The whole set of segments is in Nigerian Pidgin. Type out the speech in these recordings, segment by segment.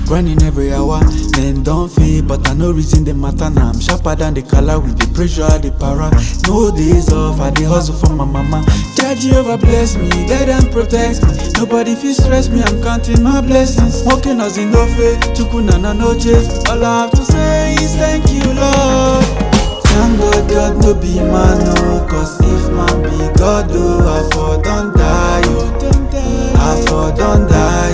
running every hour. Men don't feel, but I no reason the matter now. I'm sharper than the color with the pressure, the para. No days off, I dey hustle for my mama. Jehovah bless me, guide and protect me. Nobody feel stress me, I'm counting my blessings. Walking us in no faith, chukunana no chase. All I have to say is thank you, Lord. Thank God, God no be man, no. Cause if man be God, oh, I for don't die, oh. I for don't die,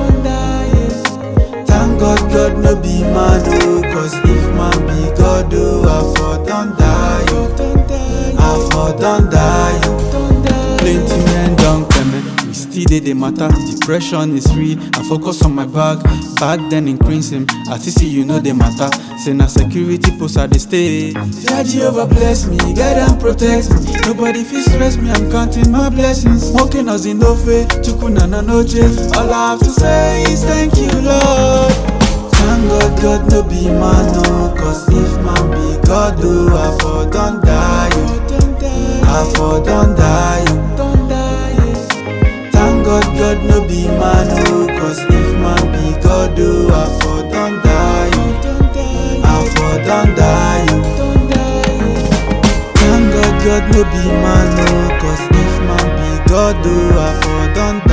oh. Thank God, God no be man, oh. Cause if man be God, oh, I for don't die, oh. I for don't die, oh. Plenty men don't come, we still did the matter. Depression is free, I focus on my bag. Back then increase him, I see you know the matter. Say na security post I dey stay. Jehovah bless me, guide and protect me. Nobody feel stress me, I'm counting my blessings. Walking us in no faith, chukunana no chase. All I have to say is thank you, Lord. Thank God, God no be man, no. Cause if man be God, oh, I for don't die, oh. I for don't die, oh. Thank God, God no be man, oh. Cause if man be God, oh, I for don't die, oh. I for don't die, oh. Thank God, God no be man, oh. Cause if man be God, oh, I for don't die.